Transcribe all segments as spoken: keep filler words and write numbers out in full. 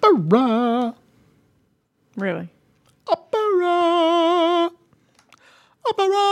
Opera. Really? Opera. Opera.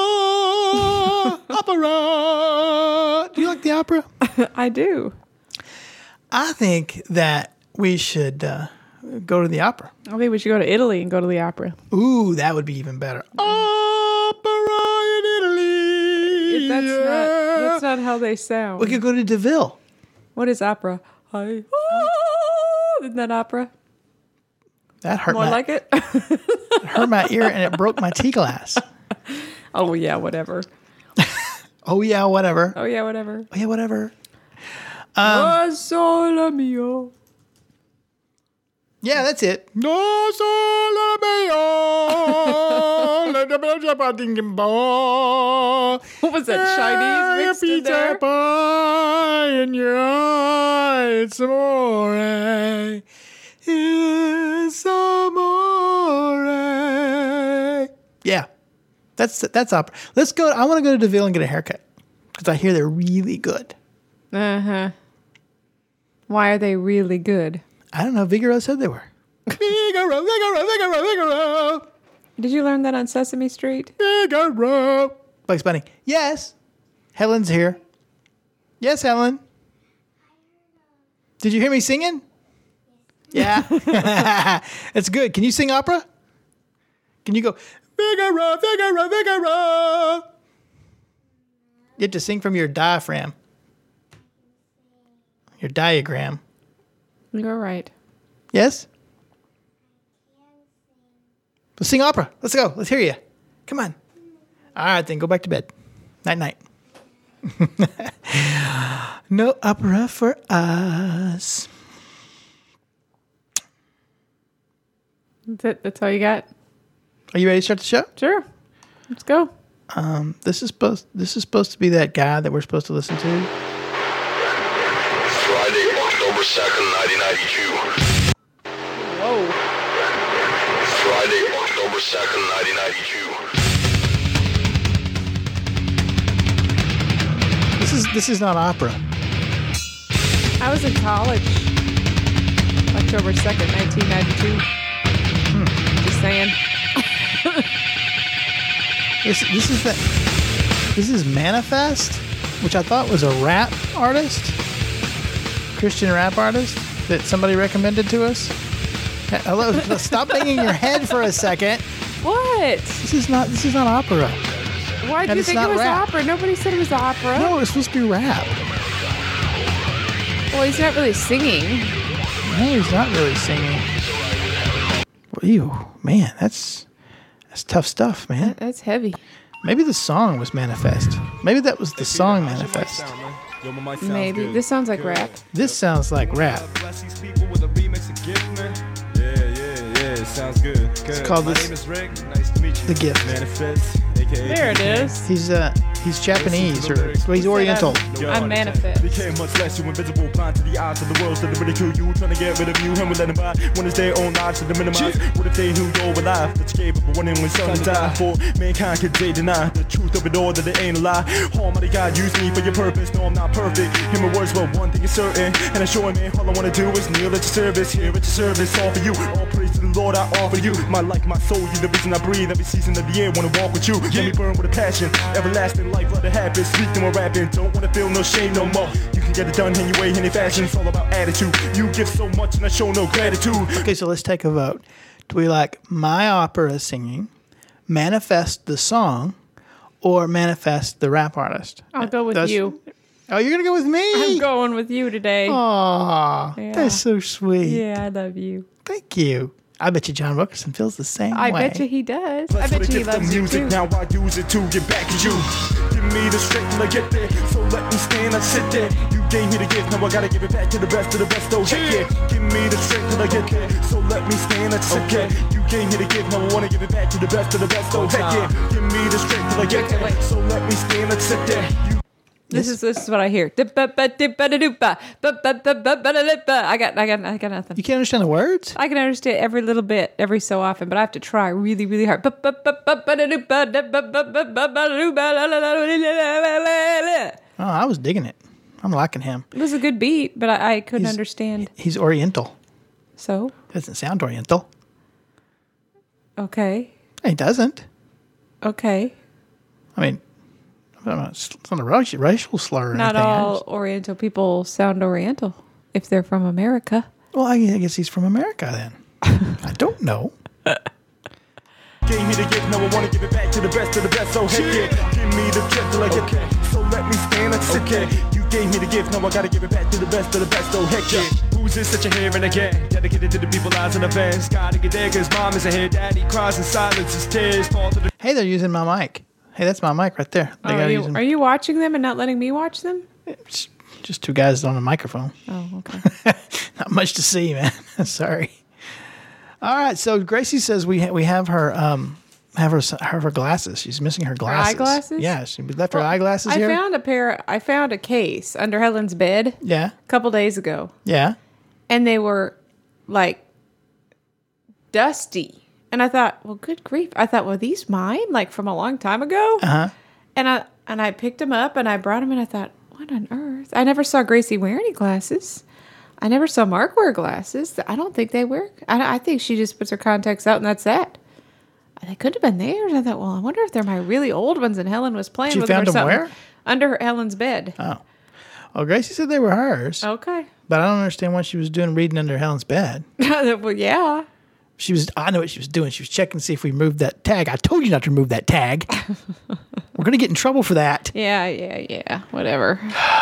Opera. Do you like the opera? I do. I think that we should uh, go to the opera. I think we should go to Italy and go to the opera. Ooh, that would be even better. Opera in Italy. That's yeah. not that's not how they sound. We could go to DeVille. What is opera? Hi. Isn't that opera? That hurt More my, like it? it hurt my ear and it broke my tea glass. Oh, yeah, whatever. Oh, yeah, whatever. Oh, yeah, whatever. Oh, yeah, whatever. Um, sole mio. Yeah, that's it. No sole mio. What was that, Chinese mixed in there? Pie in your eyes, amore. It's amore. Yeah, that's that's opera. Let's go. I want to go to DeVille and get a haircut because I hear they're really good. Uh-huh. Why are they really good? I don't know. Figaro said they were. Figaro, Figaro, Figaro, Figaro. Did you learn that on Sesame Street? Figaro. Bugs Bunny. Yes. Helen's here. Yes, Helen. Did you hear me singing? Yeah. That's good. Can you sing opera? Can you go, Figaro, Figaro, Figaro? You have to sing from your diaphragm. Your diagram. You're right. Yes? Let's sing opera. Let's go. Let's hear you. Come on. All right, then go back to bed. Night, night. No opera for us. That's it. That's all you got? Are you ready to start the show? Sure. Let's go. Um, this is supposed. This is supposed to be that guy that we're supposed to listen to. Friday, October second, nineteen ninety-two. Whoa. Friday, October second, nineteen ninety-two. This is this is not opera. I was in college. October second, nineteen ninety-two. Hmm. Just saying. This this is that. This is Manifest, which I thought was a rap artist, Christian rap artist that somebody recommended to us. Hello, stop banging your head for a second. What? This is not. This is not opera. Why do And you it's think it not was rap. opera? Nobody said it was opera. No, it's supposed to be rap. Well, he's not really singing. No, he's not really singing. Ew, man, that's that's tough stuff, man. That- That's heavy. Maybe the song was Manifest. Maybe that was the song Manifest. Maybe. This sounds like rap. This sounds like rap. Yeah, yeah, yeah, sounds good. It's called My this- name is Rick. Nice to meet you. The Gift. Manifest, aka There it is. He's uh he's Japanese or well, he's Oriental. I'm Manifest. Became much less you invisible, blind to the eyes of the world, still to ridicule you, trying to get rid of you, and we let them by. When it's their own lives to minimize. What if they knew you're alive? That you gave up one and only son to die for. Mankind could they deny the truth of it all, that it ain't a lie. Almighty God, use me for your purpose. No, I'm not perfect. Hear my words, but one thing is certain, and I'm showing me all I wanna do is kneel at your service. Here at your service, all for you. All praise to the Lord, I offer you my life, my soul. You the reason I breathe. Every season of the year, wanna walk with you. Let me burn with a passion. Everlasting life, let it happen. Speak no more rapping. Don't wanna feel no shame no more. You can get it done any way, any fashion. It's all about attitude. You give so much and I show no gratitude. Okay, so let's take a vote. Do we like My Opera singing, Manifest the song, or Manifest the rap artist? I'll go with Those- you. Oh, you're gonna go with me? I'm going with you today. Aw, Yeah. that's so sweet. Yeah, I love you. Thank you. I bet you John Wilkerson feels the same I way. bet you he does. I That's bet what you I he get the loves you music. too. Now I use it to get back at you. Give me the strength till I get there. So let me stand, I sit there. You gave me the gift, now I gotta give it back to the best of the best. Oh heck yeah. Give me the strength till I get there. So let me stand, I sit there. You gave me the gift, now I wanna give it back to the best of the best. Oh heck yeah. Give me the strength till I get there. So let me stand, I sit there. You This is this is what I hear. I got I got I got I got nothing. You can't understand the words? I can understand every little bit every so often, but I have to try really, really hard. Oh, I was digging it. I'm liking him. It was a good beat, but I, I couldn't He's- understand. He's Oriental. So? Doesn't sound Oriental. Okay. It doesn't. Okay. I mean, it's not a racial, racial slur or Not anything. all Oriental people sound Oriental if they're from America. Well, I guess he's from America then. I don't know. Gave me the gift, now I wanna give it back to the best of the best. So heck yeah, give me the gift till I get okay. So let me stand and sit okay. there. You gave me the gift, now I gotta give it back to the best of the best. So heck yeah. Who's this that you're hearing again? Dedicated to the people, eyes and events. Gotta get there, cause mom is ahead. Daddy cries in silence, his tears fall to the. Hey, they're using my mic. Hey, that's my mic right there. They Oh, gotta are, you, use them. are you watching them and not letting me watch them? It's just two guys on a microphone. Oh, okay. Not much to see, man. Sorry. All right, so Gracie says we ha- we have her um have her have her glasses. She's missing her glasses. eyeglasses? Yeah, she left her eyeglasses I here. found a pair. I found a case under Helen's bed yeah, a couple days ago, yeah. and they were like dusty. And I thought, well, good grief! I thought, well, these mine, like from a long time ago. Uh huh. And I and I picked them up and I brought them, and I thought, what on earth? I never saw Gracie wear any glasses. I never saw Mark wear glasses. I don't think they wear. I, I think she just puts her contacts out and that's that. They could have been theirs. I thought, well, I wonder if they're my really old ones and Helen was playing She with found them or them something. where? Under her, Helen's bed. Oh. Well, Gracie said they were hers, Okay. but I don't understand what she was doing reading under Helen's bed. Well, yeah. She was. I know what she was doing. She was checking to see if we moved that tag. I told you not to remove that tag. We're gonna get in trouble for that. Yeah, yeah, yeah. Whatever.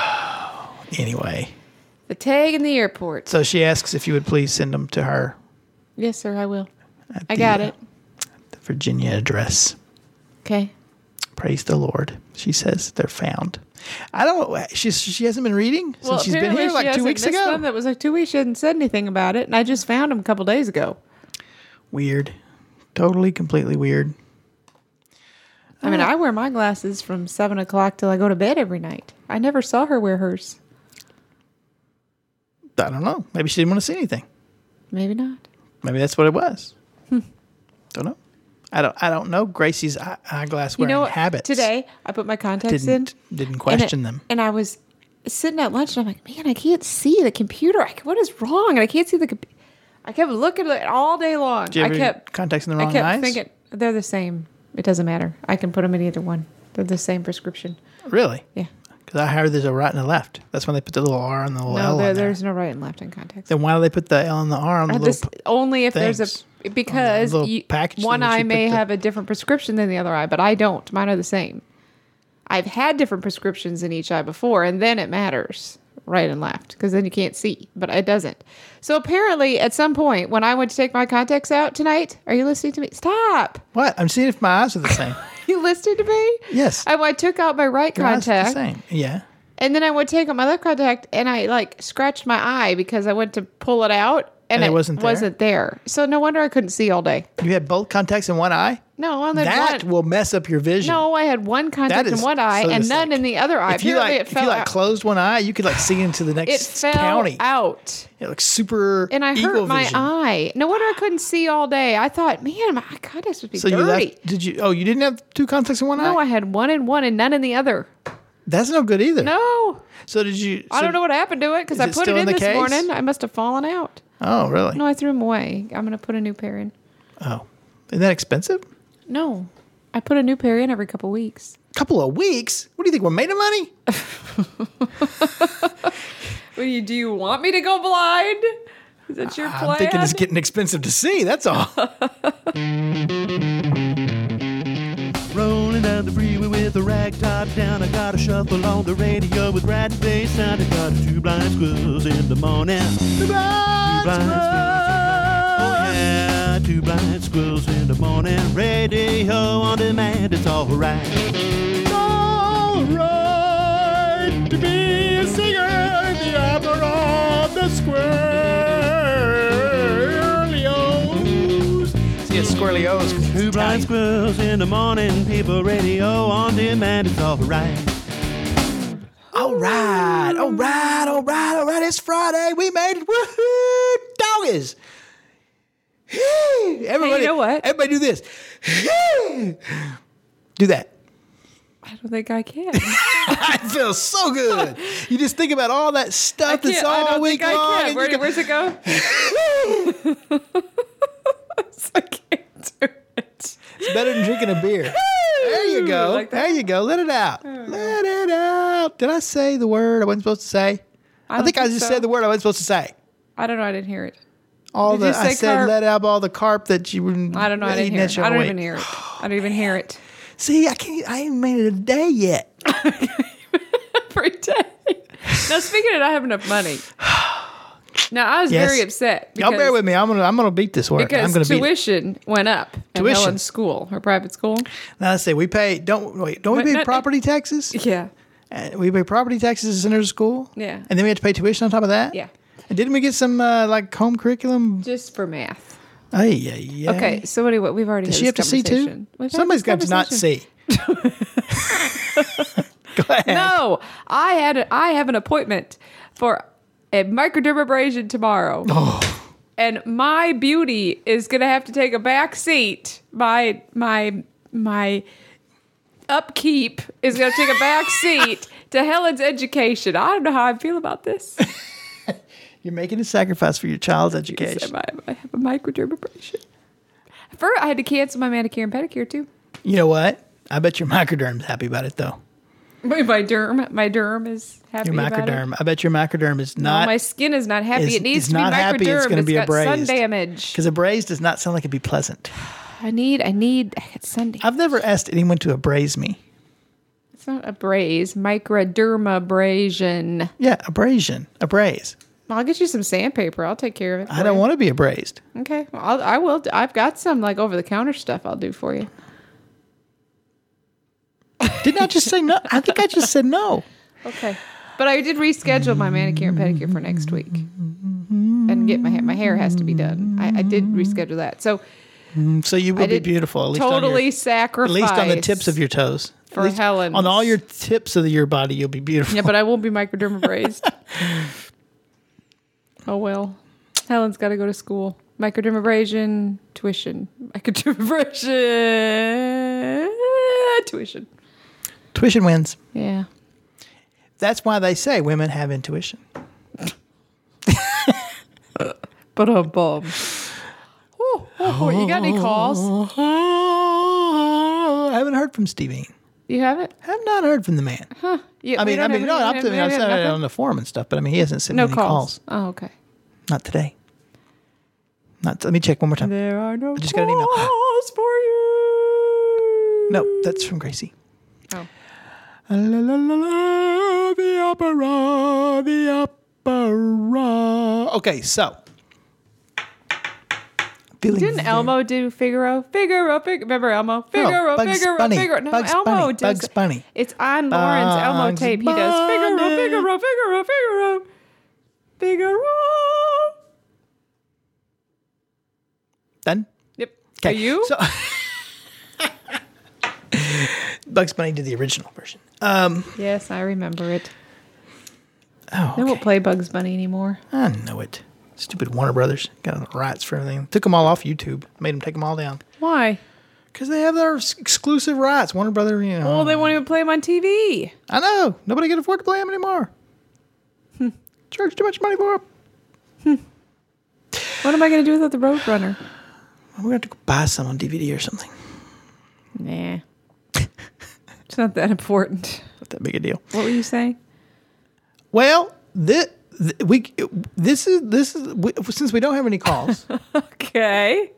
Anyway, The tag in the airport. so she asks if you would please send them to her. Yes, sir, I will. At I the, got uh, it. The Virginia address. Okay. Praise the Lord. She says they're found. I don't. She's she hasn't been reading since Well, she's been apparently here she like two hasn't weeks missed ago. them. That was like two weeks. She hadn't said anything about it, and I just found them a couple days ago. Weird. Totally, completely weird. I mean, I wear my glasses from seven o'clock till I go to bed every night. I never saw her wear hers. I don't know. Maybe she didn't want to see anything. Maybe not. Maybe that's what it was. Hmm. Don't know. I don't. I don't know Gracie's eye, eyeglass You wearing know what? habits. Today, I put my contacts didn't in. didn't and question it- them. And I was sitting at lunch, and I'm like, man, I can't see the computer. I, what is wrong? And I can't see the computer. I kept looking at it all day long. Did you I ever kept contacts in the I wrong kept eyes? thinking they're the same. It doesn't matter. I can put them in either one. They're the same prescription. Really? Yeah. Because I heard there's a right and a left. That's when they put the little R and the little No, L there, on there. there's no right and left in contacts. Then why do they put the L and the R on the Uh, little? this, p- only if things there's a because little you, package one thing that eye you may put the- have a different prescription than the other eye, but I don't. Mine are the same. I've had different prescriptions in each eye before, and then it matters right and left because then you can't see, but it doesn't. So apparently, at some point when I went to take my contacts out tonight, are you listening to me? Stop! What? I'm seeing if my eyes are the same. You listening to me? Yes. I, I took out my right Your eyes are the contact. same. Yeah. And then I would take out my left contact and I like scratched my eye because I went to pull it out and, And it it wasn't there? wasn't there. So no wonder I couldn't see all day. You had both contacts in one eye. No, on the That one, will mess up your vision. no, I had one contact That in is- one eye so and it's none like- in the other eye. If you Apparently like, it if fell you like out. closed one eye, you could like see into the It next fell county. out. It looks super. And I eagle hurt my vision. eye. No wonder I couldn't see all day. I thought, man, my contacts would be So dirty. you left? Did you? Oh, you didn't have two contacts in one no, eye. I had one in one and none in the other. That's no good either. No. So did you? I so- don't know what happened to it because is I it put still it in in the this case? morning. I must have fallen out. Oh, really? No, I threw them away. I'm going to put a new pair in. Oh, isn't that expensive? No, I put a new pair in every couple weeks. Couple of weeks? What do you think? We're made of money? Well, you, do you want me to go blind? Is that your plan? I'm thinking it's getting expensive to see. That's all. Rolling down the freeway with a rag top down. I got a shuffle on the radio with rat and bass sound. I got two blind squirrels in the morning. Two blind squirrels. Oh yeah, two blind squirrels in the morning. Radio on demand, it's alright. It's alright to be a singer in the opera of the Squirrelios. See a squirrely O's. Two blind squirrels in the morning, people radio on demand, it's alright. All right, all right, all right, all right. It's Friday. We made it. Woohoo! Doggies. Everybody, know what? Everybody do this. Do that. I don't think I can. It feels so good. You just think about all that I stuff that's can't. I all don't week think I long. can. and Where, you go, where's it go? I can't do it. It's better than drinking a beer. There you go. Like that? There you go. Let it out. Let it out. Did I say the word I wasn't supposed to say? I, don't think I think just so. said the word I wasn't supposed to say. I don't know. I didn't hear it. All Did the you say I said carp? let out all the carp that you were I don't know. I didn't eating hear at it. your I don't weight. even hear it. I don't even hear it. See, I can't. I ain't made it a day yet. Every day. Now, speaking of not having enough money. Now, I was Yes. very upset. Y'all bear with me. I'm gonna. I'm gonna beat this work. I'm Because gonna beat it. tuition went up at Tuition. Helen's school, her private school. Now let's see. We pay. Don't wait. Don't we But pay not- property taxes? Yeah. Uh, we pay property taxes as center school. Yeah. And then we have to pay tuition on top of that. Yeah. And didn't we get some uh, like home curriculum? Just for math. Oh yeah, yeah. Okay, so anyway, we've already Does had she have to this see too? conversation. We've had Somebody's this got to not conversation. see. Go ahead. No, I had a, I have an appointment for a microdermabrasion tomorrow. Oh. And my beauty is going to have to take a back seat. My my my upkeep is going to take a back seat to Helen's education. I don't know how I feel about this. You're making a sacrifice for your child's I, education. I have a microdermabrasion. First, I had to cancel my manicure and pedicure too. You know what? I bet your microderm's happy about it though. My, my derm, my derm is happy Your about it. microderm. I bet your microderm is No, not. my skin is not happy. is- it needs is to be not happy, it's microderm. gonna be got sun abrased. damage. Because abrased does not sound like it'd be pleasant. I need, I need, I got sun damage. I've never asked anyone to abrase me. It's not abrase, microdermabrasion. Yeah, abrasion, abrase. I'll get you some sandpaper. I'll take care of it. I don't want to be abrased. Okay, well, I'll, I will. I've got some like over the counter stuff. I'll do for you. Didn't I just say no? I think I just said no. Okay, but I did reschedule my manicure and pedicure for next week, and get my hair. My hair has to be done. I, I did reschedule that. So So you will I be did beautiful. At least totally on your, sacrifice. at least on the tips of your toes. For At least Helen's. on all your tips of your body, you'll be beautiful. Yeah, but I won't be microdermabrased. Oh well. Helen's got to go to school. Microdermabrasion, tuition. Microdermabrasion, tuition. Tuition wins. Yeah. That's why they say women have intuition. But a bum. Oh, oh, you got any calls? I haven't heard from Stevie. You haven't? Have not heard from the man. You, I we mean, I don't mean, have no, any- I'm we saying don't I've have said it nothing? on the forum and stuff, but I mean, he hasn't sent No me any calls. calls. Oh, okay. Not today. Not. Let me check one more time. There are no just got an email. calls for you. No, that's from Gracie. Oh. La, la, la, la, the opera, the opera. Okay, so. Feeling Didn't very- Elmo do Figaro? Figaro, Figaro. Remember Elmo? Figaro, Bugs Figaro, Bunny. Figaro. No, Bugs Elmo Bunny. does Bugs it. Bunny. It's on Lauren's Elmo Bugs tape. He does Figaro, Bunny. Figaro, Figaro, Figaro. Figaro. Done? Yep. Okay. Are you? So, Bugs Bunny did the original version. Um, Yes, I remember it. oh, They won't okay. play Bugs Bunny anymore. I know it. Stupid Warner Brothers got the rights for everything. Took them all off YouTube. Made them take them all down Why? because they have their s- exclusive rights. Warner Brothers, you know. Well, they won't even play them on T V. I know. Nobody can afford to play them anymore. Charge too much money for them. What am I going to do without the Roadrunner? We're gonna have to go buy some on D V D or something. Nah. It's not that important. Not that big a deal. What were you saying? Well, this we this is this is we, since we don't have any calls, Okay.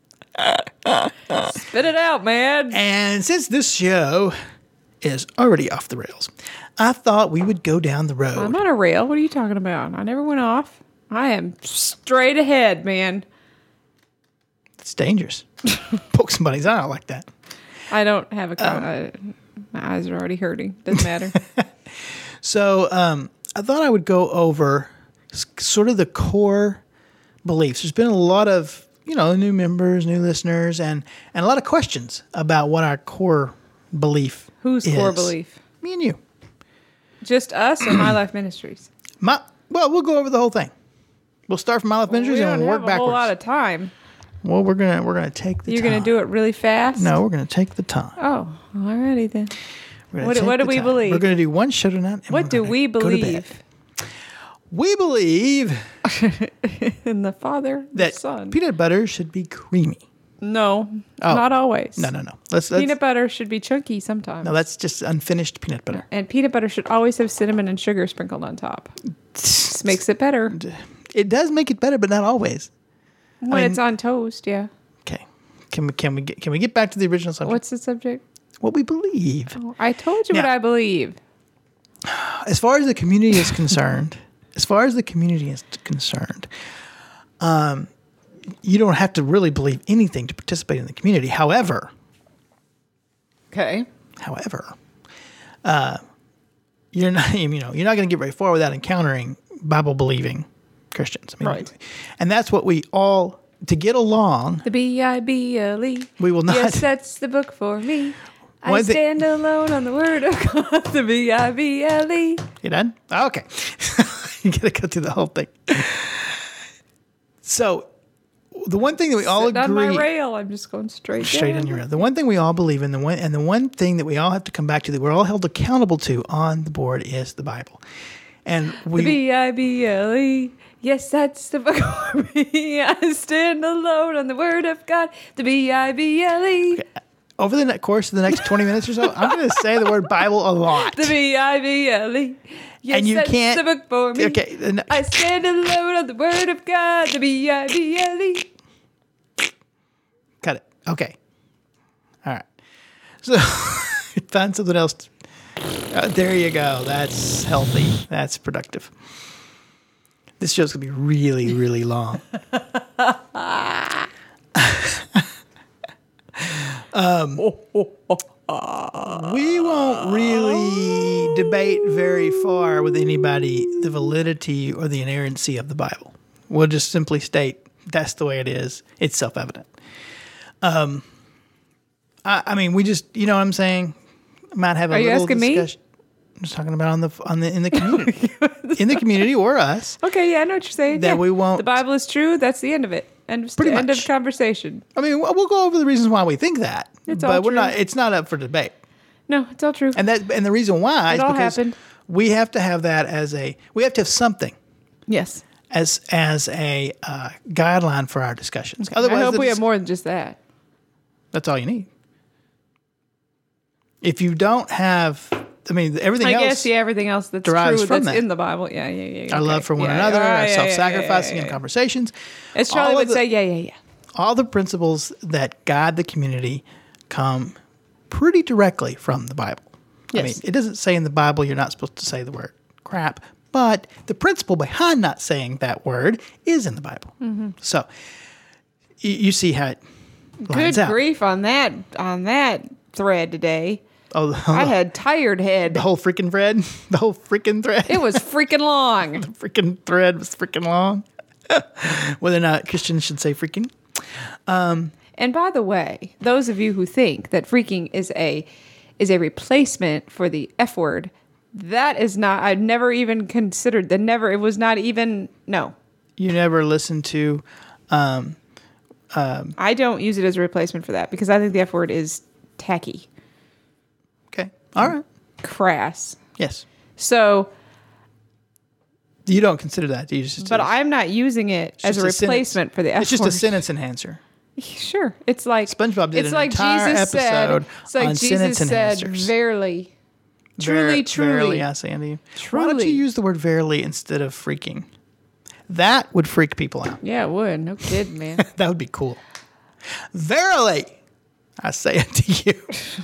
Spit it out, man. and since this show is already off the rails, I thought we would go down the road. I'm on a rail. What are you talking about? I never went off. I am straight ahead, man. It's dangerous. Poke somebody's eye out like that. I don't have a. Con- I, my eyes are already hurting. Doesn't matter. So um, I thought I would go over s- sort of the core beliefs. There's been a lot of, you know, new members, new listeners, and, and a lot of questions about what our core belief Whose is. core belief? Me and you. Just us or My Life Ministries? My Well, we'll go over the whole thing. We'll start from My Life Ministries we and don't we'll have work a backwards. whole lot of time. well, we're gonna we're gonna take the You're time. going to do it really fast? No, we're gonna take the time. Oh, alrighty then. We're gonna What- take what do the we time. believe? We're gonna do one show tonight. And What we're do gonna we go to bed. believe? We believe And the Father, the that Son. peanut butter should be creamy. no, Oh. not always. No, no, no. Let's, let's Peanut butter should be chunky sometimes. no, that's just unfinished peanut butter. And peanut butter should always have cinnamon and sugar sprinkled on top. This makes it better. It does make it better, but not always. When mean- it's on toast, yeah. Okay. Can we can we get can we get back to the original subject? What's the subject? What we believe. Oh, I told you what Now- I believe. As far as the community is concerned, as far as the community is concerned, um, you don't have to really believe anything to participate in the community. However, Okay. however, uh, you're not you know you're not going to get very far without encountering Bible believing Christians. I mean, Right. And that's what we all to get along. The B I B L E. We will not- Yes, that's the book for me. I One thing- stand alone on the word of God. The B I B L E. You done? Okay. You got to go through the whole thing. So, the one thing that we all Sitting on agree my rail. I'm just going straight straight down. in your the one thing we all believe in the one and the one thing that we all have to come back to that we're all held accountable to on the board is the Bible. And we The B I B L E. Yes, that's the book for me. I stand alone on the word of God. The B I B L E. over the ne- course of the next twenty minutes or so, I'm going to say the word Bible a lot. The B I B L E. Yes, And you that's can't- the book for me. Okay, and- I stand alone on the word of God. The B I B L E. Cut it. Okay. All right. So find something else. To, uh, there you go. That's healthy. That's productive. This show's going to be really, really long. um, we won't really debate very far with anybody the validity or the inerrancy of the Bible. We'll just simply state that's the way it is. It's self-evident. Um, I, I mean, we just, you know what I'm saying? Might have a Are you little asking me? discussion. I'm just talking about on the on the in the community, in the community or us. Okay, yeah, I know what you're saying. That yeah. we won't- The Bible is true. That's the end of it. End of, Pretty end much. of conversation. I mean, we'll we'll go over the reasons why we think that, It's but all we're true. not. It's not up for debate. No, it's all true. And that and the reason why It is all because happened. we have to have that as a we have to have something yes. as as a uh, guideline for our discussions. I Otherwise, hope the we dis- have more than just that. That's all you need. If you don't have, I mean, everything I else. guess, yeah, everything else that's derives true from that's that. in the Bible. Yeah, yeah, yeah. Our okay. love for one Yeah, another, yeah, our yeah, yeah, self-sacrificing yeah, yeah, and yeah. conversations. As Charlie all would of the- say, yeah, yeah, yeah. all the principles that guide the community come pretty directly from the Bible. I mean, Yes. it doesn't say in the Bible you're not supposed to say the word crap, but the principle behind not saying that word is in the Bible. Mm-hmm. So you, you see how it lines Good out. grief on that on that thread today. Oh, the, I had tired head. the whole freaking thread, the whole freaking thread. It was freaking long. freaking thread was freaking long. Whether or not Christians should say freaking. And by the way, those of you who think that freaking is a is a replacement for the F word, that is not. I've never even considered that. Never. It was not even. No, You never listen to I don't use it as a replacement for that because I think the F word is tacky, okay. All right. crass. Yes. So, You don't consider that, do you? Just but I'm not using it as a just replacement sentence. for the F word. It's just a sentence enhancer. Sure, it's like SpongeBob did it's an like entire Jesus said. episode It's like on Jesus sentence said, enhancers. "Verily, truly, Ver- truly." Verily, I say unto you. Why don't you Truly. use the word verily instead of freaking? That would freak people out. Yeah, it would. No kidding, man. That would be cool. Verily, I say unto you.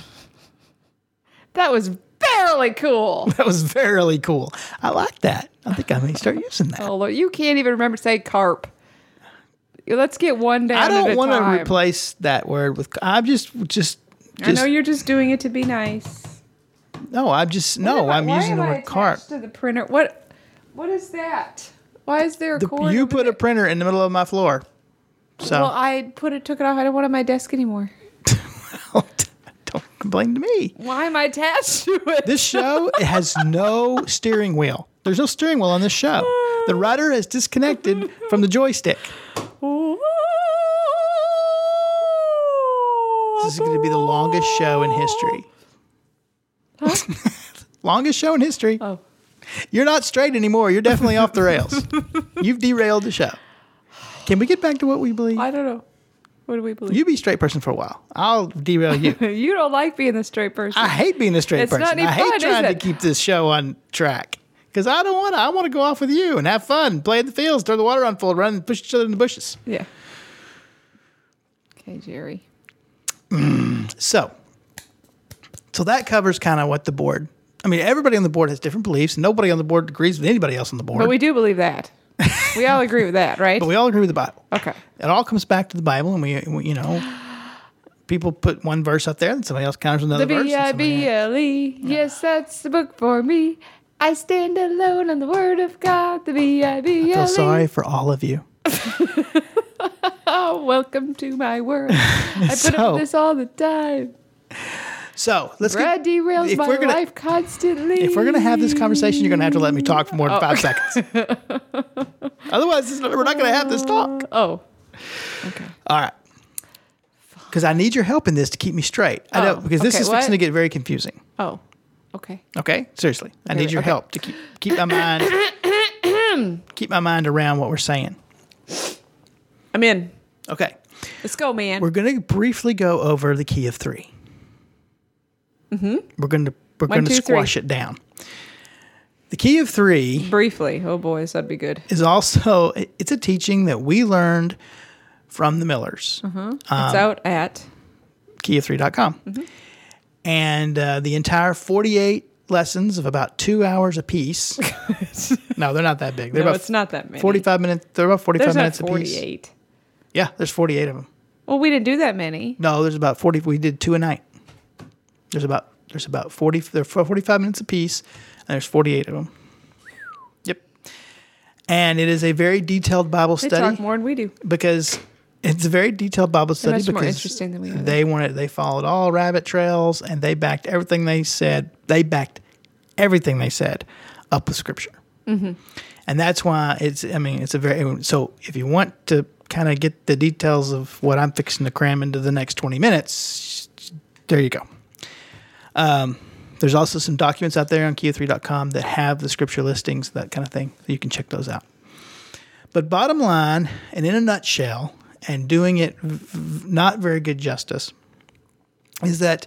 That was barely cool. That was verily cool. I like that. I think I may start using that. Oh, Lord, you can't even remember to say carp. Let's get one down I at don't a want to time. replace that word with. I'm just, just, just. I know you're just doing it to be nice. No, I'm just. No, Why am I'm I- using the why am I word carp. attached to the printer. What? What is that? Why is there a The- cord? you over put a there? printer in the middle of my floor. So Well, I put it, took it off. I don't want it on my desk anymore. don't complain to me. Why am I attached to it? This show has no steering wheel. There's no steering wheel on this show. The rudder is disconnected from the joystick. This is going to be the longest show in history. longest show in history. Oh. You're not straight anymore. You're definitely off the rails. You've derailed the show. Can we get back to what we believe? I don't know. What do we believe? You be a straight person for a while. I'll derail you. You don't like being the straight person. I hate being a straight It's not person. any I hate fun, is trying to it? keep this show on track. Because I don't want to. I want to go off with you and have fun, play in the fields, throw the water on full, run and push each other in the bushes. Yeah. Okay, Jerry. So, so that covers kind of what the board. I mean, everybody on the board has different beliefs. Nobody on the board agrees with anybody else on the board. But we do believe that. We all agree with that, right? But we all agree with the Bible. Okay. It all comes back to the Bible, and we, we you know, people put one verse up there, and somebody else counters another The verse. B I and B somebody else- L E. Yes, that's the book for me. I stand alone on the word of God. The B I B L E. I feel sorry for all of you. Oh, welcome to my world. I put So- up with this all the time. So let's Brad get. derails if my we're gonna- life constantly. If we're gonna have this conversation, you're gonna have to let me talk for more than Oh. five seconds. Otherwise, this is not- we're not gonna have this talk. Oh, okay. All right. Because I need your help in this to keep me straight. I Oh, don't because this okay, is fixing what? to get very confusing. Oh, okay. Okay, seriously, I need Really? your Okay. help to keep keep my mind keep my mind around what we're saying. I'm in. Okay, Let's go, man. we're going to briefly go over the key of three. Mm-hmm. We're going to we're One, going to two, squash three. it down. The key of three Briefly. Oh, boys, that'd be good. is also it's a teaching that we learned from the Millers. it's out at. key of three dot com. Mm-hmm. And uh, the entire forty-eight lessons of about two hours apiece. No, they're not that big. They're No, about it's not that many. forty-five minutes. They're about forty-five There's not minutes apiece. forty-eight. Yeah, there's forty-eight of them. Well, we didn't do that many. No, there's about forty. We did two a night. There's about there's about forty. They're forty-five minutes apiece, and there's forty-eight of them. Yep. And it is a very detailed Bible They study talk more than we do. because it's a very detailed Bible study much more because interesting than we are. they wanted they followed all rabbit trails and they backed everything they said. They backed everything they said up with Scripture, mm-hmm. and that's why it's. I mean, it's a very so. If you want to kind of get the details of what I'm fixing to cram into the next twenty minutes, there you go. Um, there's also some documents out there on key of three dot com that have the Scripture listings, that kind of thing. So you can check those out. But bottom line, and in a nutshell, and doing it v- v- not very good justice, is that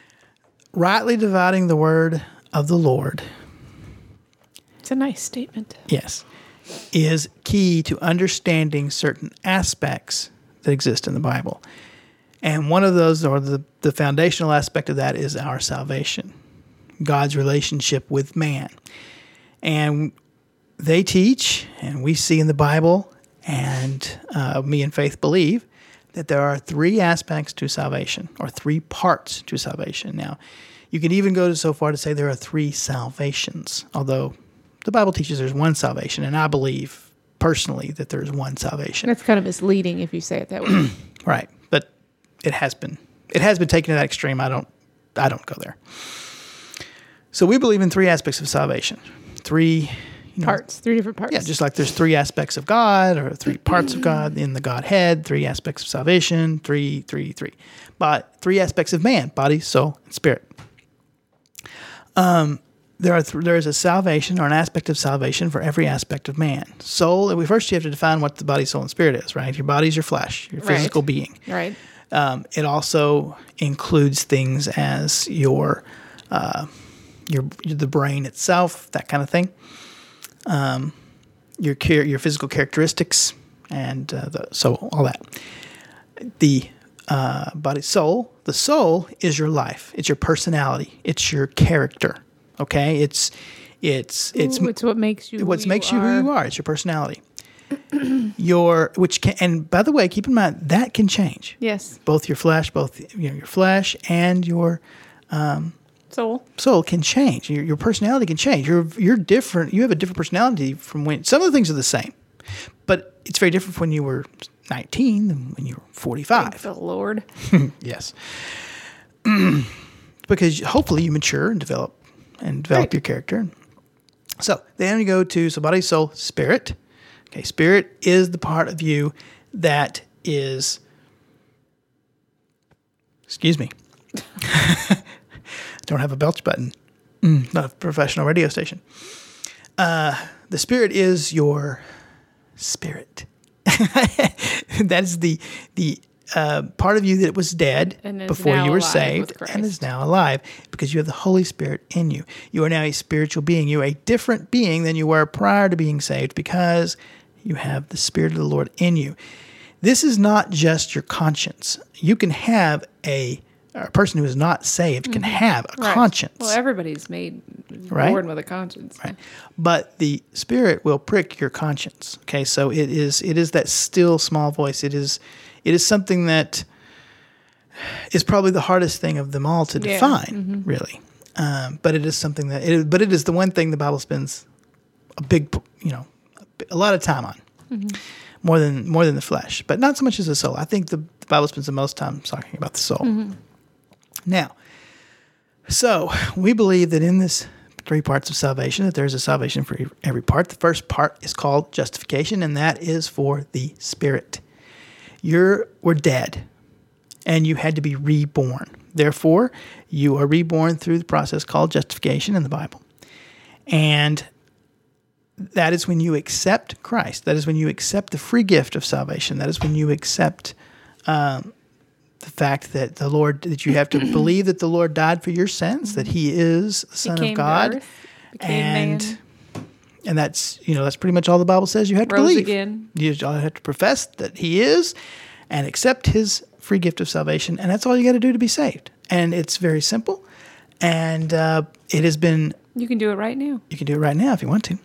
rightly dividing the word of the Lord, It's a nice statement. yes, is key to understanding certain aspects that exist in the Bible. And one of those, or the, the foundational aspect of that, is our salvation, God's relationship with man. And they teach, and we see in the Bible, and uh, me and Faith believe, that there are three aspects to salvation, or three parts to salvation. Now, you can even go so far to say there are three salvations, although the Bible teaches there's one salvation, and I believe personally that there's one salvation. That's kind of misleading if you say it that way. Right, but it has been it has been taken to that extreme. I don't I don't go there. So we believe in three aspects of salvation. Three you know, Parts. Three different parts. Yeah, just like there's three aspects of God, or three parts of God in the Godhead, three aspects of salvation, three, three, three. But three aspects of man, body, soul, and spirit. Um, there are th- there is a salvation, or an aspect of salvation, for every aspect of man. Soul, we first you have to define what the body, soul, and spirit is, right? Your body is your flesh, your Right. physical being. Right. Um, it also includes things as your uh, your the brain itself, that kind of thing. Um, your char- your physical characteristics, and uh, the, so all that. The uh, body, soul. The soul is your life. It's your personality. It's your character. Okay. It's it's it's Ooh, it's what makes you. what who makes you who you are. It's your personality. your which can, and by the way, keep in mind that can change. Yes. Both your flesh, both you know, your flesh and your Soul. soul can change. Your, your personality can change. You're you're different. You have a different personality from when some of the things are the same, but it's very different when you were nineteen than when you were forty-five. The Lord. Yes, because hopefully you mature and develop and develop Right. your character. So then you go to so body, soul, spirit. Okay, spirit is the part of you that is. Excuse me. Don't have a belch button. Mm, not a professional radio station. the Spirit is your spirit. That is the the uh, part of you that was dead And is before now you were alive saved with and is Christ. now alive because you have the Holy Spirit in you. You are now a spiritual being. You are a different being than you were prior to being saved because you have the Spirit of the Lord in you. This is not just your conscience. You can have a a person who is not saved can have a Mm-hmm. Right. conscience. Well, everybody's made Right? born with a conscience. Right. But the Spirit will prick your conscience. Okay, so it is it is that still small voice. It is it is something that is probably the hardest thing of them all to Yeah. define, really. Um, but it is something that it, but it is the one thing the Bible spends a big, you know, a, bi- a lot of time on, more than more than the flesh, but not so much as the soul. I think the, the Bible spends the most time talking about the soul. Now, so we believe that in this three parts of salvation, that there's a salvation for every part. The first part is called justification, and that is for the Spirit. You were dead, and you had to be reborn. Therefore, you are reborn through the process called justification in the Bible. And that is when you accept Christ. That is when you accept the free gift of salvation. That is when you accept um, the fact that the Lord, that you have to believe that the Lord died for your sins, that He is the Son He came of to God, earth, became and man, and that's you know that's pretty much all the Bible says. You have to rose believe. again. You just have to profess that He is, and accept His free gift of salvation, and that's all you got to do to be saved. And it's very simple, and uh, it has been. You can do it right now. You can do it right now if you want to.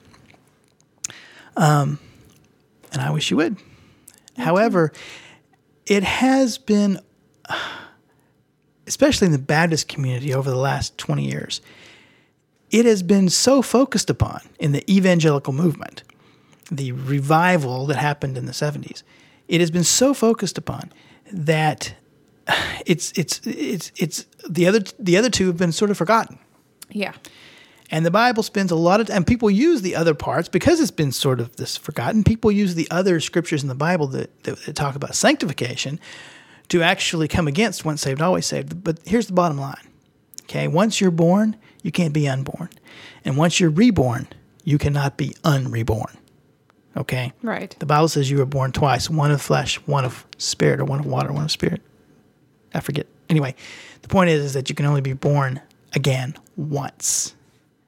Um, and I wish you would. However, it has been, especially in the Baptist community over the last twenty years, it has been so focused upon in the evangelical movement, the revival that happened in the seventies. It has been so focused upon that it's it's it's it's the other the other two have been sort of forgotten. Yeah. And the Bible spends a lot of time, and people use the other parts because it's been sort of this forgotten. People use the other scriptures in the Bible that, that, that talk about sanctification to actually come against once saved, always saved. But here's the bottom line. Okay, once you're born, you can't be unborn. And once you're reborn, you cannot be unreborn. Okay? Right. The Bible says you were born twice, one of flesh, one of spirit, or one of water, one of spirit. I forget. Anyway, the point is, is that you can only be born again once.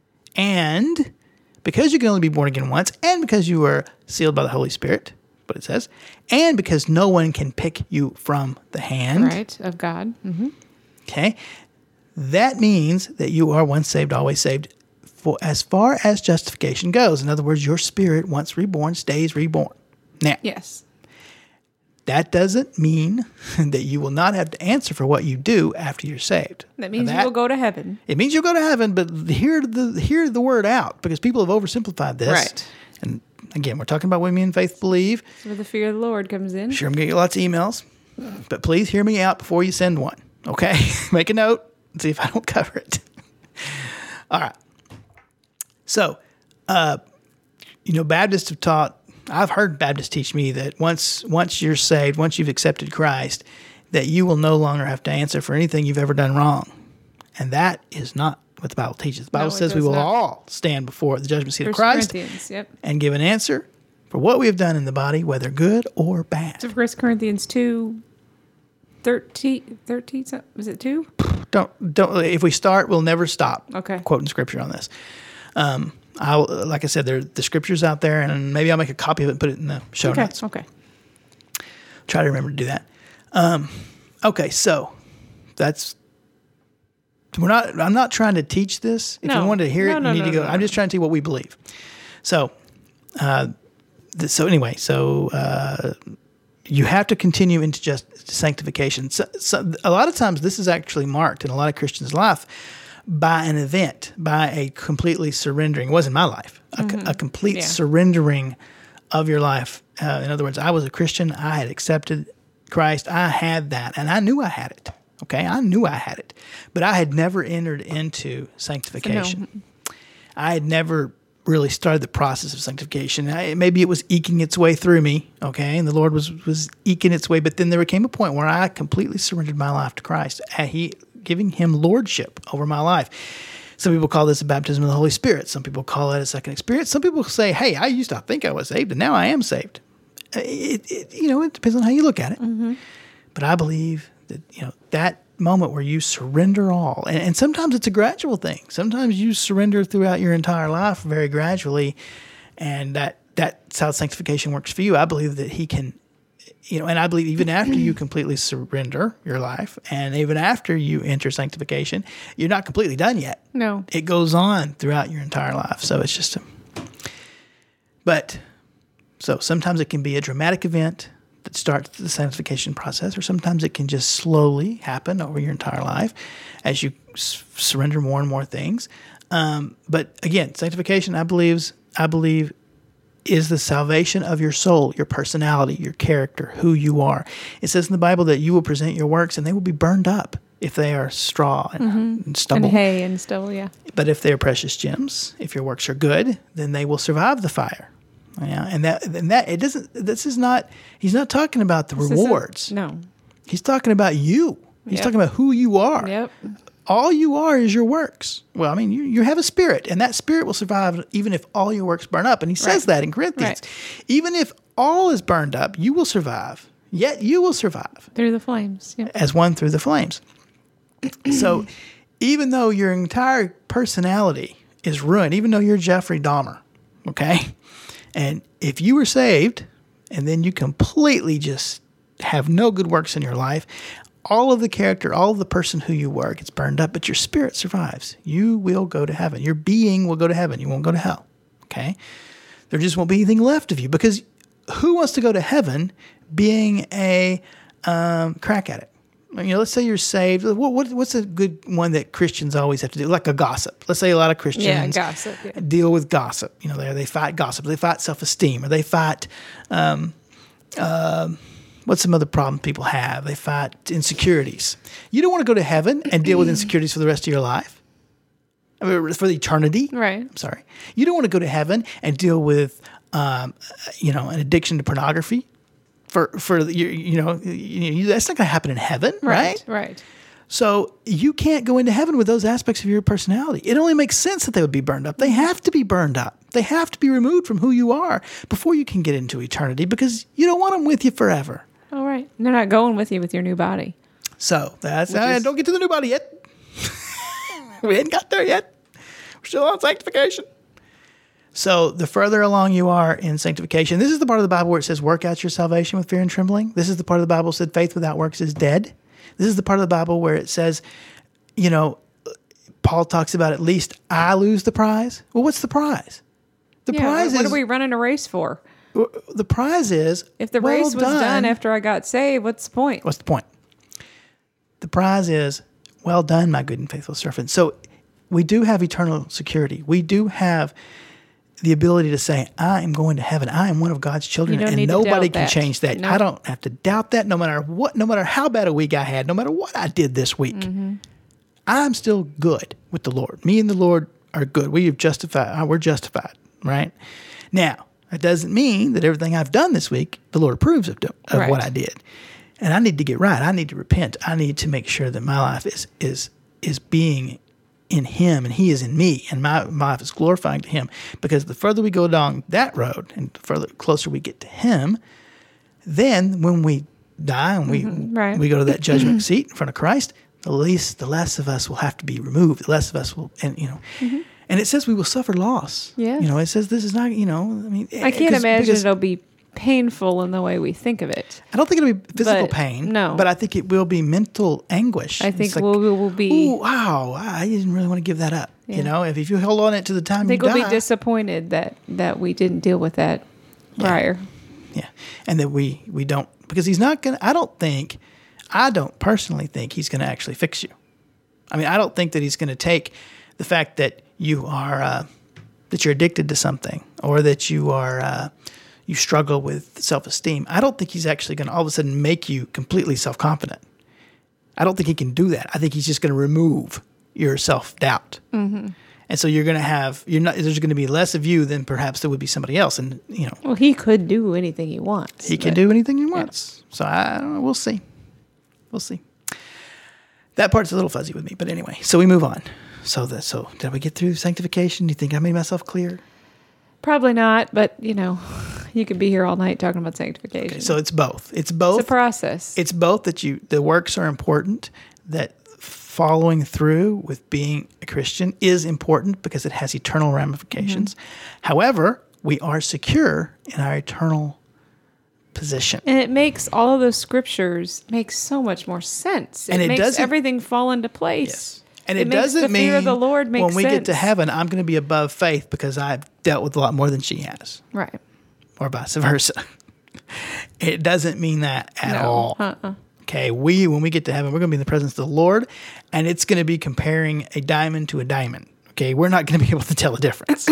And because you can only be born again once, and because you are sealed by the Holy Spirit, what it says, and because no one can pick you from the hand, Right. Of God. Mm-hmm. okay, that means that you are once saved, always saved for as far as justification goes. In other words, your spirit, once reborn, stays reborn. Now, Yes. that doesn't mean that you will not have to answer for what you do after you're saved. That means Now you will go to heaven. It means you'll go to heaven, but hear the hear the word out because people have oversimplified this. Right. And again, we're talking about what me and Faith believe. That's where the fear of the Lord comes in. Sure, I'm going to get lots of emails, but please hear me out before you send one. Okay? Make a note and see if I don't cover it. All right. So, uh, you know, Baptists have taught, I've heard Baptists teach me that once once you're saved, once you've accepted Christ, that you will no longer have to answer for anything you've ever done wrong. And that is not what the Bible teaches. The Bible No, it says we does will not. all stand before the judgment seat of First Christ Corinthians. Yep. and give an answer for what we have done in the body, whether good or bad. So First Corinthians two, thirteen, thirteen. so- Was it two? Don't don't. If we start, we'll never stop. Okay. Quoting scripture on this. Um, I like I said, there the scriptures out there, and maybe I'll make a copy of it and put it in the show Okay. notes. Okay. Try to remember to do that. Um, okay, so that's we're not. I'm not trying to teach this. If No. you want to hear No, it, no, you need no, to go. no, I'm no. just trying to tell you what we believe. So, uh, th- so anyway, so uh, you have to continue into just sanctification. So, so a lot of times, this is actually marked in a lot of Christians' life by an event, by a completely surrendering. It wasn't my life. A, co- a complete Yeah. surrendering of your life. Uh, in other words, I was a Christian. I had accepted Christ. I had that, and I knew I had it. Okay, I knew I had it, but I had never entered into sanctification. I had never really started the process of sanctification. I, maybe it was eking its way through me, okay, and the Lord was was eking its way. But then there came a point where I completely surrendered my life to Christ, and He giving Him lordship over my life. Some people call this a baptism of the Holy Spirit. Some people call it a second experience. Some people say, hey, I used to think I was saved, and now I am saved. It, it, you know, it depends on how you look at it. Mm-hmm. But I believe that, you know, that moment where you surrender all, and, and sometimes it's a gradual thing. Sometimes you surrender throughout your entire life very gradually, and that that's how sanctification works for you. I believe that he can, you know, and I believe even after you completely surrender your life, and even after you enter sanctification, you're not completely done yet. No. It goes on throughout your entire life. So it's just a, but, so sometimes it can be a dramatic event that starts the sanctification process, or sometimes it can just slowly happen over your entire life as you s- surrender more and more things. Um, but again, sanctification, I believe, I believe, is the salvation of your soul, your personality, your character, who you are. It says in the Bible that you will present your works and they will be burned up if they are straw and, mm-hmm. and stubble. And hay and stubble, yeah. But if they are precious gems, if your works are good, then they will survive the fire. Yeah, and that and that it doesn't. This is not. He's not talking about the this rewards. No, he's talking about you. He's yep. talking about who you are. Yep. All you are is your works. Well, I mean, you, you have a spirit, and that spirit will survive even if all your works burn up. And he says right. that in Corinthians. Right. Even if all is burned up, you will survive. Yet you will survive through the flames. Yep. As one through the flames. So, even though your entire personality is ruined, even though you're Jeffrey Dahmer, okay. And if you were saved and then you completely just have no good works in your life, all of the character, all of the person who you were gets burned up, but your spirit survives. You will go to heaven. Your being will go to heaven. You won't go to hell. Okay? There just won't be anything left of you, because who wants to go to heaven being a um, crack addict? You know, let's say you're saved. What, what, what's a good one that Christians always have to do? Like a gossip. Let's say a lot of Christians yeah, gossip, yeah. deal with gossip. You know, they they fight gossip. They fight self-esteem, or they fight, um, uh, what's some other problem people have? They fight insecurities. You don't want to go to heaven and deal with insecurities for the rest of your life, I mean, for the eternity. Right. I'm sorry. You don't want to go to heaven and deal with, um, you know, an addiction to pornography. For for you, you know, you, that's not going to happen in heaven, right? Right, right. So you can't go into heaven with those aspects of your personality. It only makes sense that they would be burned up. They have to be burned up. They have to be removed from who you are before you can get into eternity, because you don't want them with you forever. All right. They're not going with you with your new body. So that's uh, is, don't get to the new body yet. We ain't got there yet. We're still on sanctification. So the further along you are in sanctification, this is the part of the Bible where it says, work out your salvation with fear and trembling. This is the part of the Bible that said faith without works is dead. This is the part of the Bible where it says, you know, Paul talks about at least I lose the prize. Well, what's the prize? The yeah, prize what is... What are we running a race for? The prize is... If the well race was done, done after I got saved, what's the point? What's the point? The prize is, well done, my good and faithful servant. So we do have eternal security. We do have the ability to say, I am going to heaven. I am one of God's children, and nobody can that. change that. No. I don't have to doubt that, no matter what, no matter how bad a week I had, no matter what I did this week. Mm-hmm. I'm still good with the Lord. Me and the Lord are good. We have justified. We're justified, right? Now, that doesn't mean that everything I've done this week, the Lord approves of, of right. what I did. And I need to get right. I need to repent. I need to make sure that my life is is is being in Him, and He is in me, and my, my life is glorifying to Him. Because the further we go down that road, and the further closer we get to Him, then when we die and we mm-hmm, right. we go to that judgment seat in front of Christ, the least, the less of us will have to be removed. The less of us will, and you know, mm-hmm. and it says we will suffer loss. Yeah, you know, it says this is not, you know, I mean, I can't imagine it'll be painful in the way we think of it. I don't think it'll be physical but, pain. No. But I think it will be mental anguish. I think like, we'll, we'll be... Ooh, wow, I didn't really want to give that up. Yeah. You know, if, if you hold on it to the time I think you we'll die, be disappointed that, that we didn't deal with that prior. Yeah. yeah. And that we, we don't... Because He's not going to... I don't think... I don't personally think He's going to actually fix you. I mean, I don't think that He's going to take the fact that you are... Uh, that you're addicted to something, or that you are... Uh, you struggle with self-esteem. I don't think He's actually going to all of a sudden make you completely self-confident. I don't think He can do that. I think He's just going to remove your self-doubt. Mm-hmm. And so you're going to have, you're not, there's going to be less of you than perhaps there would be somebody else. And, you know. Well, He could do anything He wants. He can do anything He wants. Yeah. So I don't know. We'll see. We'll see. That part's a little fuzzy with me, but anyway. So we move on. So that so did we get through sanctification? Do you think I made myself clear? Probably not, but you know, you could be here all night talking about sanctification. Okay, so it's both. It's both. It's a process. It's both that you the works are important, that following through with being a Christian is important because it has eternal ramifications. Mm-hmm. However, we are secure in our eternal position. And it makes all of those scriptures make so much more sense. It, and it makes doesn't, everything fall into place. Yes. And it, it, makes doesn't the mean fear of the Lord make when we sense. get to heaven, I'm going to be above faith because I've dealt with a lot more than she has. Right. Or vice versa. It doesn't mean that at no. all. Uh-uh. Okay, we when we get to heaven, we're going to be in the presence of the Lord, and it's going to be comparing a diamond to a diamond. Okay, we're not going to be able to tell the difference.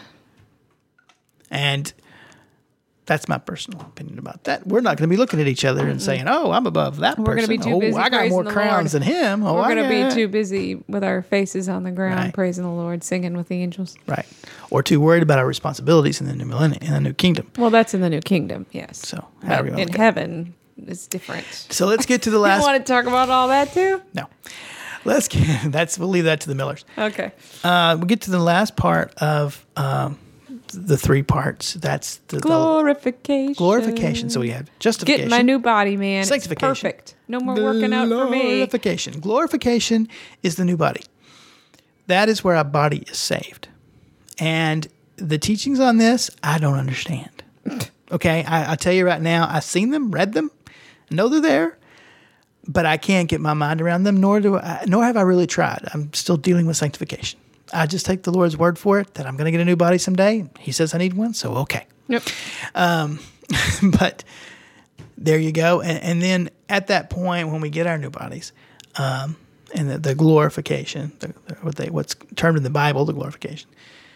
And that's my personal opinion about that. We're not going to be looking at each other and saying, "Oh, I'm above that We're person. going to be too oh, busy I got praising more the crowns Lord. than him." Oh, We're I going to got- be too busy with our faces on the ground, Right. praising the Lord, singing with the angels. Right, or too worried about our responsibilities in the new millennium, in the new kingdom. Well, that's in the new kingdom, yes. So, But however you want in to look at it. heaven, it's different. So let's get to the You last. want to talk about all that too? No, let's get. That's we'll leave that to the Millers. Okay. Uh, we'll get to the last part of um, the three parts. That's the, the Glorification. glorification. So we have justification. Get my new body, man. It's Sanctification. perfect. No more working out for me. Glorification. Glorification is the new body. That is where our body is saved. And the teachings on this, I don't understand. Okay, I, I tell you right now, I've seen them, read them, I know they're there, but I can't get my mind around them. Nor do I, nor have I really tried. I'm still dealing with sanctification. I just take the Lord's word for it that I'm going to get a new body someday. He says I need one, so okay. Yep. Um, but there you go. And, and then at that point, when we get our new bodies, um, and the, the glorification, the, the, what they what's termed in the Bible, the glorification,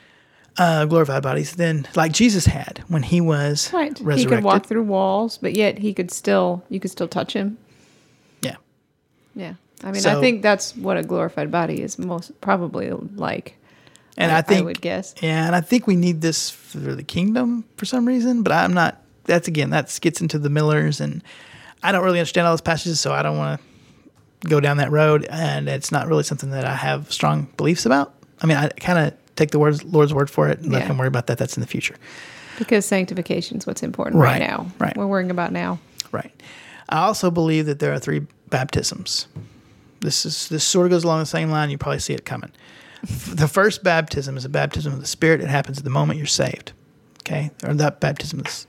uh, glorified bodies, then like Jesus had when he was Right. resurrected. He could walk through walls, but yet he could still, you could still touch him. Yeah. Yeah. I mean, So- I think that's what a glorified body is most probably like. And I, I think, I would guess. yeah, and I think we need this for the kingdom for some reason, but I'm not, that's again, that gets into the Millers, and I don't really understand all those passages, so I don't want to go down that road, and it's not really something that I have strong beliefs about. I mean, I kind of take the words, Lord's word for it and let Yeah. him worry about that. That's in the future. Because sanctification is what's important right, Right, now. right. We're worrying about now. Right. I also believe that there are three baptisms. This is this sort of goes along the same line. You probably see it coming. The first baptism is a baptism of the Spirit. It happens at the moment you're saved. Okay? Or that baptism is...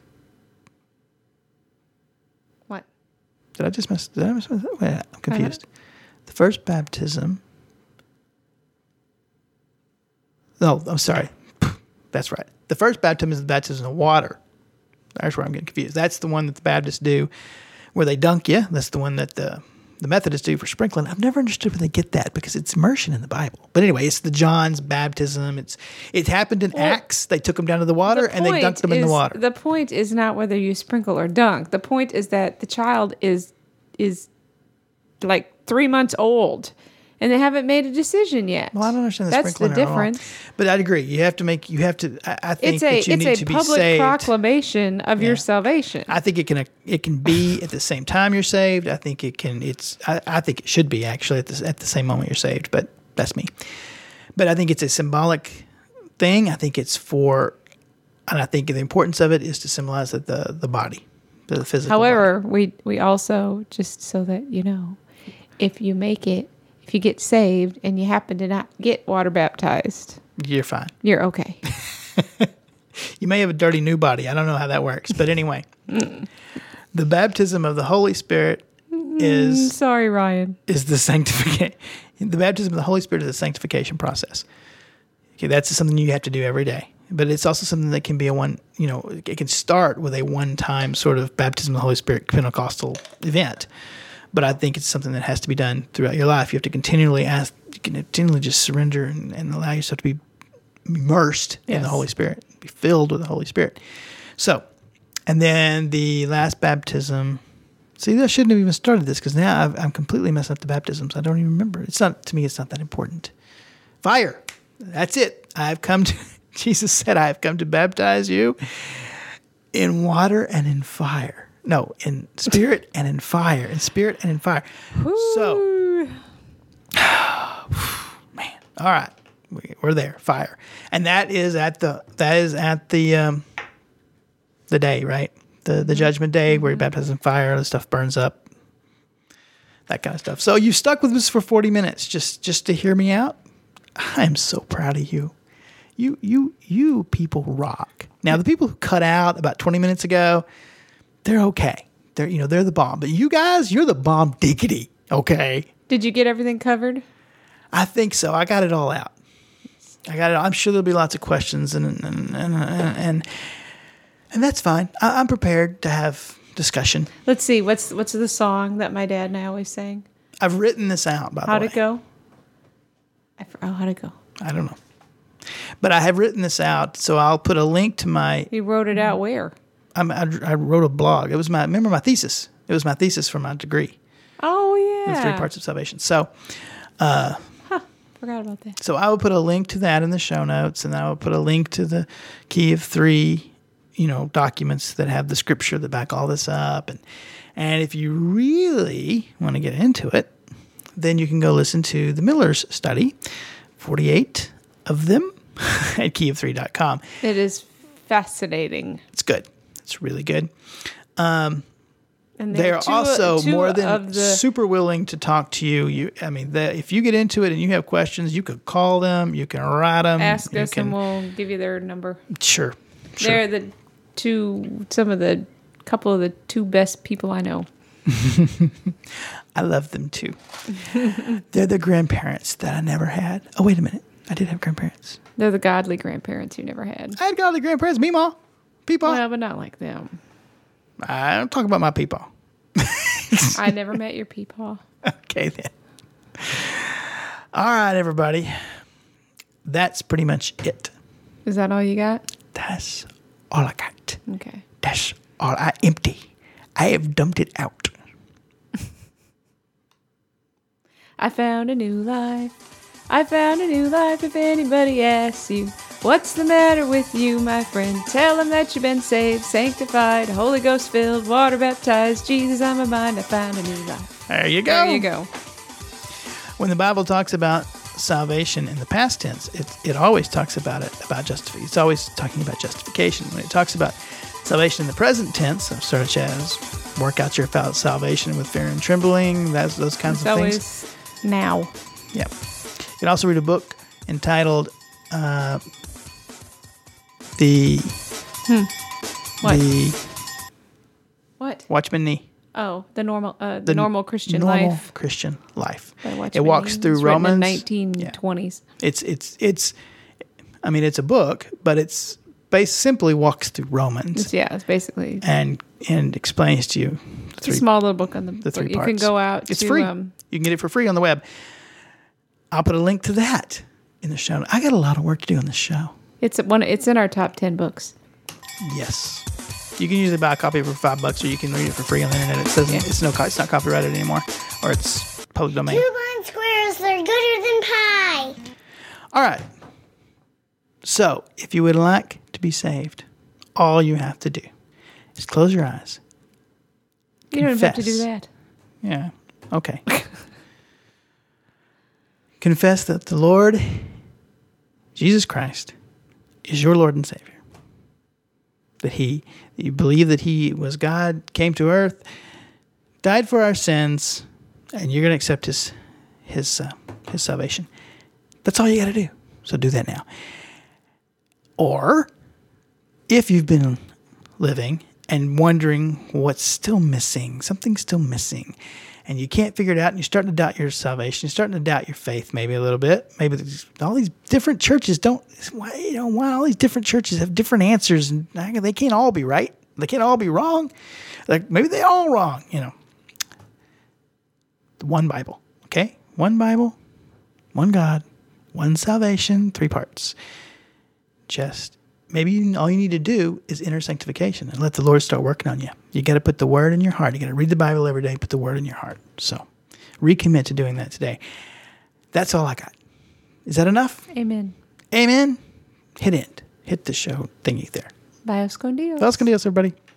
What? Did I just miss... Did I miss... Wait, I'm confused. The first baptism... No, I'm sorry. That's right. The first baptism is the baptism of water. That's where I'm getting confused. That's the one that the Baptists do where they dunk you. That's the one that the, the Methodists do for sprinkling. I've never understood where they get that because it's immersion in the Bible. But anyway, it's the John's baptism. It's It happened in Well, Acts. They took them down to the water The and they point dunked them in the is- water. The point is not whether you sprinkle or dunk. The point is that the child is is like three months old, and they haven't made a decision yet. Well, I don't understand the That's the sprinkling at all. difference. But I'd agree. You have to make, you have to, I, I think It's a that you it's need a to be public saved. proclamation of Yeah. your salvation. I think it can it can be at the same time you're saved. I think it can it's I, I think it should be actually at the at the same moment you're saved, but that's me. But I think it's a symbolic thing. I think it's for, and I think the importance of it is to symbolize that the the body, the physical. However, we we also, just so that you know, if you make it, if you get saved and you happen to not get water baptized, body, you're fine. you're okay. You may have a dirty new body. I don't know how that works, but anyway, the baptism of the Holy Spirit is Sorry, Ryan. is the sanctification. The baptism of the Holy Spirit is the sanctification process. Okay, that's something you have to do every day. But it's also something that can be a one, you know, it can start with a one-time sort of baptism of the Holy Spirit Pentecostal event. But I think it's something that has to be done throughout your life. You have to continually ask, you can continually just surrender and, and allow yourself to be immersed in the Yes. Holy Spirit, be filled with the Holy Spirit. So, and then the last baptism. See, I shouldn't have even started this because now I've, I'm completely messing up the baptisms. I don't even remember. It's not, to me, it's not that important. Fire. That's it. I've come to, Jesus said, I have come to baptize you in water and in fire. No, in spirit and in fire. In spirit and in fire. So, man. All right. We, we're there. Fire. And that is at the that is at the um, the day, right? The the judgment day where you're baptized in fire, the stuff burns up. That kind of stuff. So you stuck with us for forty minutes just just to hear me out. I am so proud of you. You you you people rock. Now the people who cut out about twenty minutes ago, they're okay. They're you know, they're the bomb. But you guys, you're the bomb diggity, okay? Did you get everything covered? I think so. I got it all out. I got it. I'm sure there'll be lots of questions, and and and and, and, and that's fine. I, I'm prepared to have discussion. Let's see. What's what's the song that my dad and I always sang? I've written this out. By How'd the way, it go? I, for- oh, how'd it go? I don't know, but I have written this out, so I'll put a link to my. You wrote it out where? I'm, I, I wrote a blog. It was my remember my thesis. It was my thesis for my degree. Oh yeah. The three parts of salvation. So. Uh, Forgot about that. So I will put a link to that in the show notes, and I will put a link to the Key of Three, you know, documents that have the scripture that back all this up. And and if you really want to get into it, then you can go listen to the Miller's study, forty-eight of them, at key of three dot com. It is fascinating. It's good. It's really good. Um, And They're two- also two more than of the, super willing to talk to you. You, I mean, the, if you get into it and you have questions, you could call them, you can write them. ask you us can, and we'll give you their number. Sure, sure. They're the two, some of the, couple of the two best people I know. I love them too. They're the grandparents that I never had. Oh, wait a minute. I did have grandparents. They're the godly grandparents you never had. I had godly grandparents. Meemaw. Peepaw. Well, but not like them. I don't talk about my peepaw. I never met your peepaw. Okay, then. All right, everybody. That's pretty much it. Is that all you got? That's all I got. Okay. That's all I empty. I have dumped it out. I found a new life. I found a new life. If anybody asks you, what's the matter with you, my friend? Tell them that you've been saved, sanctified, Holy Ghost filled, water baptized. Jesus on my mind. I found a new life. There you go. There you go. When the Bible talks about salvation in the past tense, it, it always talks about it, about justification. It's always talking about justification. When it talks about salvation in the present tense, such as work out your salvation with fear and trembling, that's those kinds It's of always things. now. Yep. You can also read a book entitled uh, The What? The What? Watchman Nee. Oh, the normal, uh, the, normal Christian normal life. Christian life. by It Watchman walks Nee. through It's written Romans. in nineteen twenties. Yeah. It's it's it's. I mean, it's a book, but it's based simply walks through Romans It's, yeah, it's basically and and explains to you the it's three a small little book on the, the book. three You parts. can go out. It's to, free. Um, You can get it for free on the web. I'll put a link to that in the show. I got a lot of work to do on this show. it's one. It's in our top ten books. Yes. You can usually buy a copy for five bucks, or you can read it for free on the internet. It says Yeah. it's no, co- it's not copyrighted anymore, or it's public domain. Two blind squirrels, they're gooder than pie. All right. So, if you would like to be saved, all you have to do is close your eyes. You don't even have to do Confess. that. Yeah. Okay. Confess that the Lord, Jesus Christ, is your Lord and Savior. That he, that you believe that he was God, came to earth, died for our sins, and you're going to accept his, his, uh, his salvation. That's all you got to do. So do that now. Or, if you've been living and wondering what's still missing, something's still missing, and you can't figure it out, and you're starting to doubt your salvation, you're starting to doubt your faith maybe a little bit. Maybe there's- all these different churches don't, why, you know, why all these different churches have different answers, and they can't all be right. They can't all be wrong. Like, maybe they're all wrong, you know. One Bible, okay? One Bible, one God, one salvation, three parts. Just maybe you, all you need to do is inner sanctification and let the Lord start working on you. You got to put the word in your heart. You got to read the Bible every day, put the word in your heart. So recommit to doing that today. That's all I got. Is that enough? Amen. Amen. Hit end. Hit the show thingy there. Bios con Dios. That's going to do us, everybody.